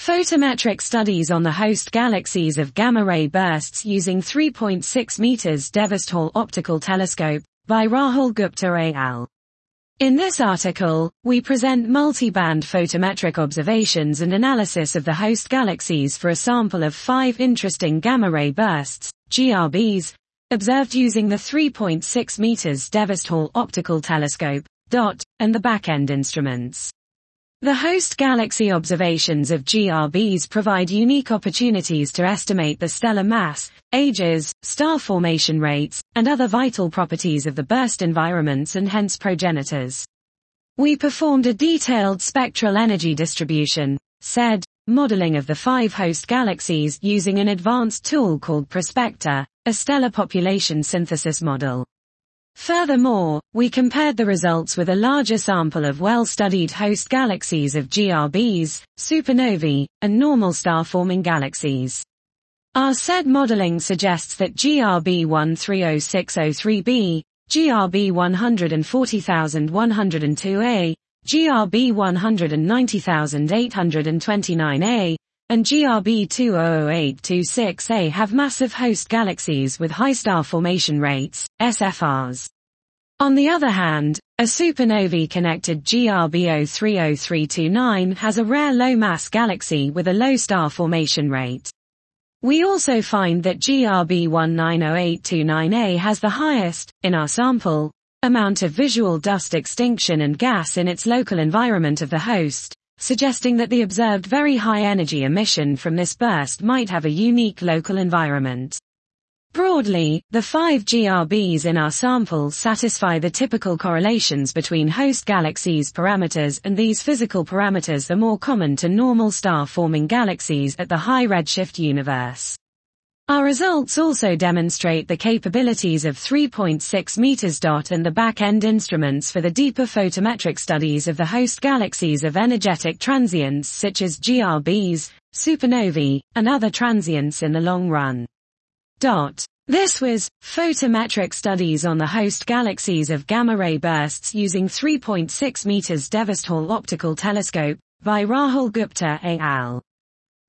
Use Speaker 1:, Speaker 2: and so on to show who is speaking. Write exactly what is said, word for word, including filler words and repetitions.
Speaker 1: Photometric studies on the host galaxies of gamma-ray bursts using three point six meters Devast Hall Optical Telescope, by Rahul Gupta et al. In this article, we present multi-band photometric observations and analysis of the host galaxies for a sample of five interesting gamma-ray bursts, G R Bs, observed using the three point six meters Devast Hall Optical Telescope, D O T, and the back-end instruments. The host galaxy observations of G R Bs provide unique opportunities to estimate the stellar mass, ages, star formation rates, and other vital properties of the burst environments and hence progenitors. We performed a detailed spectral energy distribution, S E D, modeling of the five host galaxies using an advanced tool called Prospector, a stellar population synthesis model. Furthermore, we compared the results with a larger sample of well-studied host galaxies of G R Bs, supernovae, and normal star-forming galaxies. Our S E D modeling suggests that G R B one three zero six zero three b, G R B one hundred forty thousand one hundred two a, G R B one hundred ninety thousand eight hundred twenty-nine a, and G R B two zero zero eight two six a have massive host galaxies with high star formation rates, S F Rs. On the other hand, a supernovae-connected G R B zero three zero three two nine has a rare low-mass galaxy with a low star formation rate. We also find that G R B one nine zero eight two nine a has the highest, in our sample, amount of visual dust extinction and gas in its local environment of the host, suggesting that the observed very high energy emission from this burst might have a unique local environment. Broadly, the five G R Bs in our sample satisfy the typical correlations between host galaxies parameters, and these physical parameters are more common to normal star-forming galaxies at the high redshift universe. Our results also demonstrate the capabilities of three point six meters D O T and the back-end instruments for the deeper photometric studies of the host galaxies of energetic transients such as G R Bs, supernovae, and other transients in the long run. Dot. This was Photometric Studies on the Host Galaxies of Gamma-Ray Bursts using three point six meters Devast Hall Optical Telescope, by Rahul Gupta et al.